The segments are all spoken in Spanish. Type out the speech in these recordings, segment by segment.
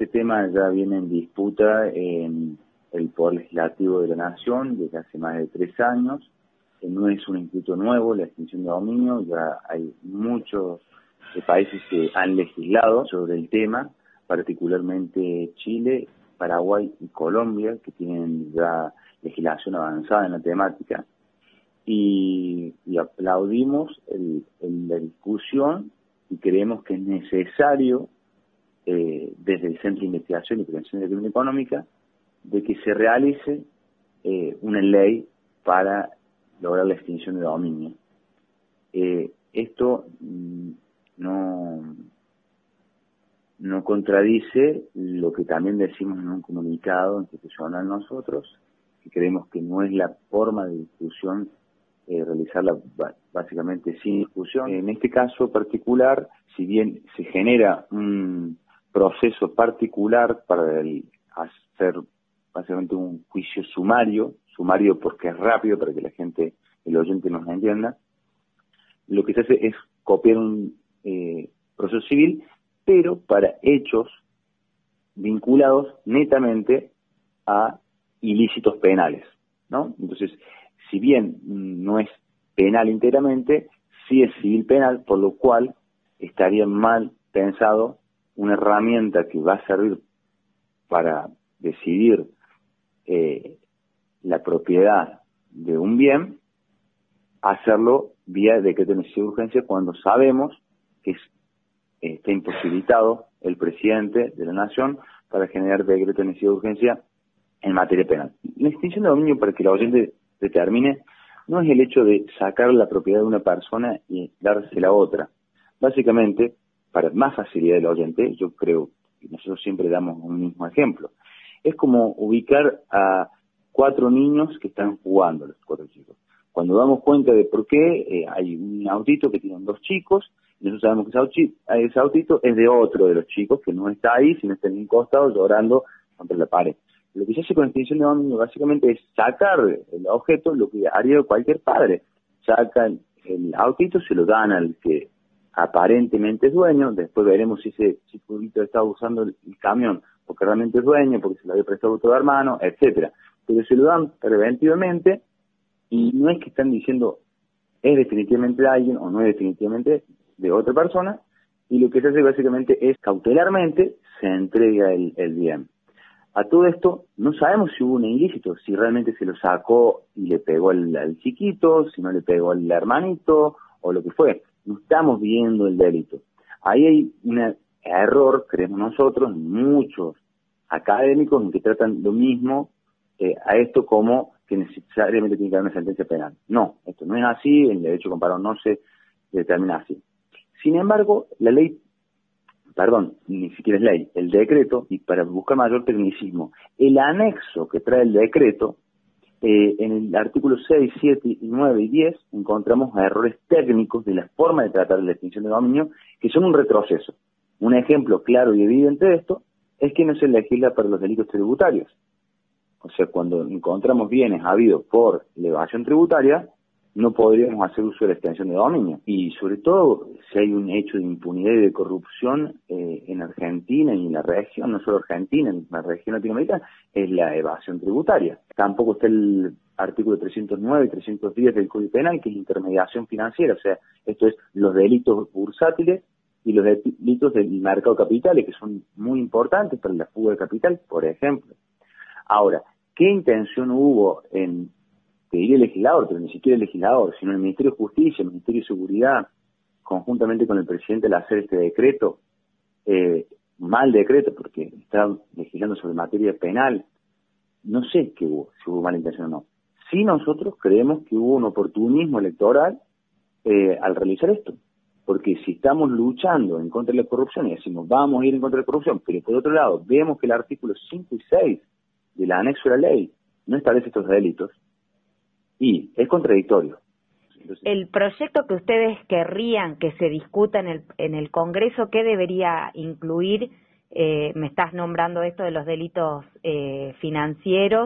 este tema ya viene en disputa en el Poder Legislativo de la Nación desde hace más de 3 años. No es un instituto nuevo, la extinción de dominio, ya hay muchos países que han legislado sobre el tema, particularmente Chile, Paraguay y Colombia, que tienen ya legislación avanzada en la temática, y aplaudimos la discusión y creemos que es necesario, desde el Centro de Investigación y Prevención de la Criminalidad Económica, de que se realice una ley para lograr la extinción de dominio. Esto no contradice lo que también decimos en un comunicado institucional nosotros, que creemos que no es la forma de discusión realizarla básicamente sin discusión. En este caso particular, si bien se genera un proceso particular para hacer básicamente un juicio sumario porque es rápido, para que la gente, el oyente nos entienda, lo que se hace es copiar un proceso civil, pero para hechos vinculados netamente a ilícitos penales, ¿no? Entonces, si bien no es penal íntegramente, sí es civil penal, por lo cual estaría mal pensado una herramienta que va a servir para decidir la propiedad de un bien, hacerlo vía decreto de necesidad de urgencia, cuando sabemos que está imposibilitado el presidente de la Nación para generar decreto de necesidad de urgencia en materia penal. La extinción de dominio, para que la oyente determine, no es el hecho de sacar la propiedad de una persona y dársela a otra. Básicamente, para más facilidad del oyente, yo creo que nosotros siempre damos un mismo ejemplo. Es como ubicar a 4 niños que están jugando, los 4 chicos. Cuando damos cuenta de por qué hay un autito que tienen 2 chicos, y nosotros sabemos que ese autito es de otro de los chicos que no está ahí, sino está en un costado llorando contra la pared. Lo que se hace con la extinción de dominio básicamente es sacar el objeto, lo que haría cualquier padre. Sacan el autito, se lo dan al que aparentemente es dueño, después veremos si ese chiquito estaba usando el camión porque realmente es dueño, porque se lo había prestado a otro hermano, etcétera. Pero se lo dan preventivamente y no es que están diciendo es definitivamente de alguien o no es definitivamente de otra persona, y lo que se hace básicamente es cautelarmente se entrega el bien. A todo esto no sabemos si hubo un ilícito, si realmente se lo sacó y le pegó al chiquito, si no le pegó al hermanito o lo que fue. No estamos viendo el delito. Ahí hay un error, creemos nosotros, muchos académicos en que tratan lo mismo a esto como que necesariamente tiene que haber una sentencia penal. No, esto no es así, el derecho comparado no se determina así. Sin embargo, la ley, ni siquiera es ley, el decreto, y para buscar mayor tecnicismo, el anexo que trae el decreto, en el artículo 6, 7, 9 y 10 encontramos errores técnicos de la forma de tratar la extinción de dominio, que son un retroceso. Un ejemplo claro y evidente de esto es que no se legisla para los delitos tributarios. O sea, cuando encontramos bienes habidos por evasión tributaria, no podríamos hacer uso de la extensión de dominio. Y sobre todo, si hay un hecho de impunidad y de corrupción en Argentina y en la región, no solo Argentina, en la región latinoamericana, es la evasión tributaria. Tampoco está el artículo 309 y 310 del Código Penal, que es intermediación financiera. O sea, esto es los delitos bursátiles y los delitos del mercado de capitales, que son muy importantes para la fuga de capital, por ejemplo. Ahora, ¿qué intención hubo en, te diría el legislador, pero ni siquiera el legislador, sino el Ministerio de Justicia, el Ministerio de Seguridad, conjuntamente con el presidente al hacer este decreto, mal decreto, porque está legislando sobre materia penal? No sé qué hubo, si hubo mala intención o no. Sí, nosotros creemos que hubo un oportunismo electoral al realizar esto, porque si estamos luchando en contra de la corrupción y decimos vamos a ir en contra de la corrupción, pero por otro lado vemos que el artículo 5 y 6 del anexo de la ley no establece estos delitos, y es contradictorio. Entonces, el proyecto que ustedes querrían que se discuta en el Congreso, ¿qué debería incluir? Me estás nombrando esto de los delitos financieros,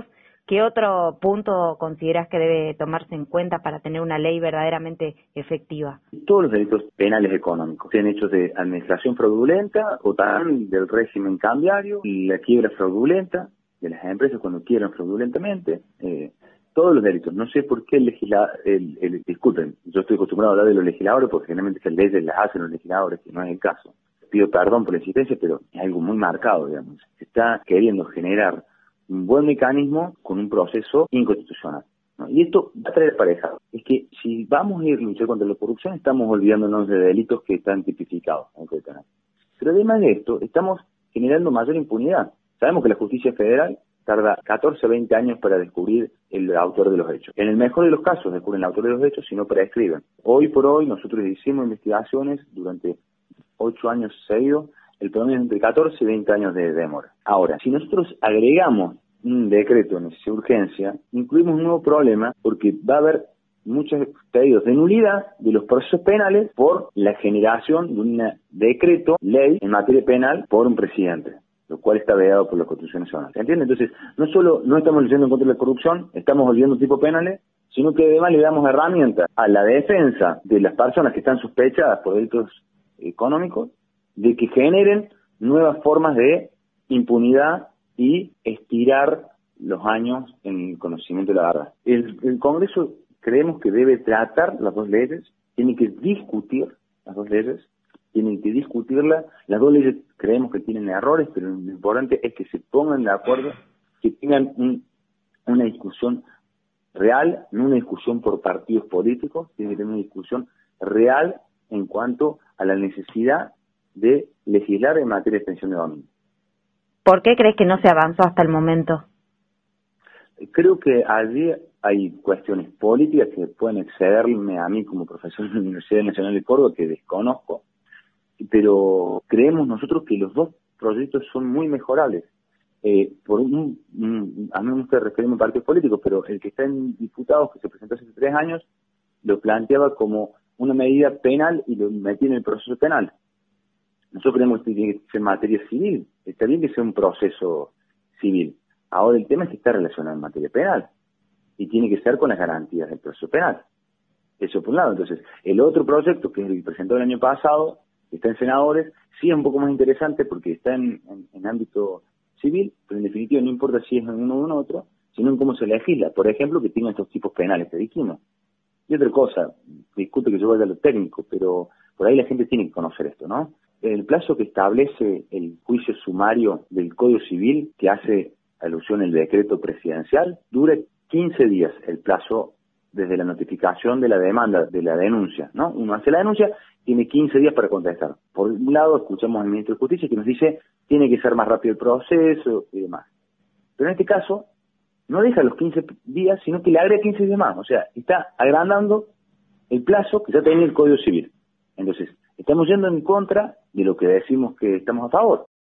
¿Qué otro punto consideras que debe tomarse en cuenta para tener una ley verdaderamente efectiva? Todos los delitos penales económicos, sean hechos de administración fraudulenta o también del régimen cambiario, la quiebra fraudulenta de las empresas cuando quiebran fraudulentamente, todos los delitos. No sé por qué disculpen, yo estoy acostumbrado a hablar de los legisladores porque generalmente esas leyes las hacen los legisladores, que no es el caso. Pido perdón por la insistencia, pero es algo muy marcado, digamos. Se está queriendo generar un buen mecanismo con un proceso inconstitucional, ¿no? Y esto va a traer aparejado. Es que si vamos a ir a luchar contra la corrupción, estamos olvidándonos de delitos que están tipificados en el Código Penal. Pero además de esto, estamos generando mayor impunidad. Sabemos que la justicia federal tarda 14 a 20 años para descubrir el autor de los hechos. En el mejor de los casos descubren el autor de los hechos, si no prescriben. Hoy por hoy nosotros hicimos investigaciones durante 8 años seguidos, el promedio es entre 14 y 20 años de demora. Ahora, si nosotros agregamos un decreto de necesidad de urgencia, incluimos un nuevo problema porque va a haber muchos pedidos de nulidad de los procesos penales por la generación de un decreto, ley en materia penal por un presidente, lo cual está vedado por la Constitución Nacional. ¿Se entiende? Entonces, no solo no estamos luchando contra la corrupción, estamos volviendo tipos penales, sino que además le damos herramientas a la defensa de las personas que están sospechadas por delitos económicos de que generen nuevas formas de impunidad y estirar los años en el conocimiento de la verdad. El Congreso creemos que debe tratar las dos leyes, tiene que discutir las dos leyes, tienen que discutirlas. Las dos leyes creemos que tienen errores, pero lo importante es que se pongan de acuerdo, que tengan una discusión real, no una discusión por partidos políticos, tiene que tener una discusión real en cuanto a la necesidad de legislar en materia de extensión de dominio. ¿Por qué crees que no se avanzó hasta el momento? Creo que allí hay cuestiones políticas que pueden excederme a mí como profesor de la Universidad Nacional de Córdoba, que desconozco, pero creemos nosotros que los dos proyectos son muy mejorables. A mí me gusta referirme a partidos políticos, pero el que está en diputados, que se presentó hace 3 años, lo planteaba como una medida penal y lo metía en el proceso penal. Nosotros creemos que tiene que ser materia civil. Está bien que sea un proceso civil. Ahora el tema es que está relacionado en materia penal y tiene que ser con las garantías del proceso penal. Eso por un lado. Entonces, el otro proyecto, que es el que presentó el año pasado, que está en senadores, sí es un poco más interesante porque está en ámbito civil, pero en definitiva no importa si es en uno o en otro, sino en cómo se legisla. Por ejemplo, que tenga estos tipos penales que dijimos. Y otra cosa, disculpe que yo vaya a lo técnico, pero por ahí la gente tiene que conocer esto, ¿no? El plazo que establece el juicio sumario del Código Civil, que hace alusión al decreto presidencial, dura 15 días el plazo desde la notificación de la demanda, de la denuncia, ¿no? Uno hace la denuncia, tiene 15 días para contestar. Por un lado, escuchamos al ministro de Justicia que nos dice tiene que ser más rápido el proceso y demás. Pero en este caso, no deja los 15 días, sino que le agrega 15 días más. O sea, está agrandando el plazo que ya tenía el Código Civil. Entonces, estamos yendo en contra de lo que decimos que estamos a favor.